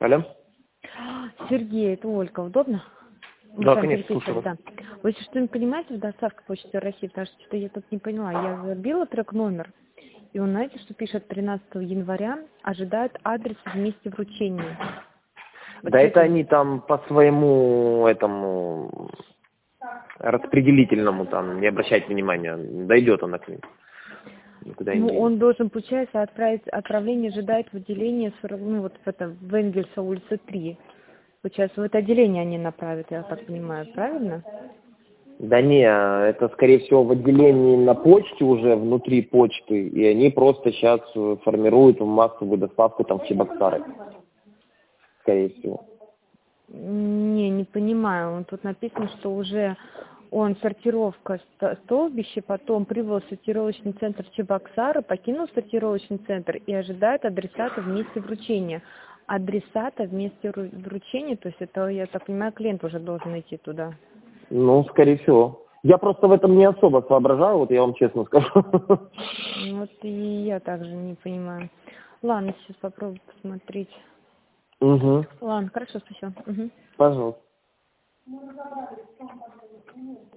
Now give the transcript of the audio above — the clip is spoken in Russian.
Алло? Сергей, это Ольга, удобно? Вы Да, там конечно, переписывали, слушаю да. вас. Вы что-нибудь понимаете в доставке Почты России? Потому что что-то я тут не поняла. Я забила трек-номер, и он, знаете, что пишет 13 января, ожидает адрес в месте вручения. Вот Да это честно. они там по своему этому распределительному там, не обращайте внимания, дойдет она к ним. Никуда не Ну, денется. он должен, получается, отправление ожидает в отделение, ну, вот в это, в Энгельса, улица 3. Получается, в это отделение они направят, я так понимаю, правильно? Да не, это скорее всего в отделении на почте уже, внутри почты, и они просто сейчас формируют массовую доставку там в Чебоксары, скорее всего. Не понимаю. Он тут написано, что уже он сортировка столбище, потом прибыл в сортировочный центр Чебоксары, покинул сортировочный центр и ожидает адресата в месте вручения. Адресата в месте вручения, то есть это, я так понимаю, клиент уже должен идти туда. Ну, скорее всего. Я просто в этом не особо соображаю, вот я вам честно скажу. Вот и я также не понимаю. Ладно, сейчас попробую посмотреть. Угу. Ладно, хорошо, спасибо. Мгм. Пожалуйста.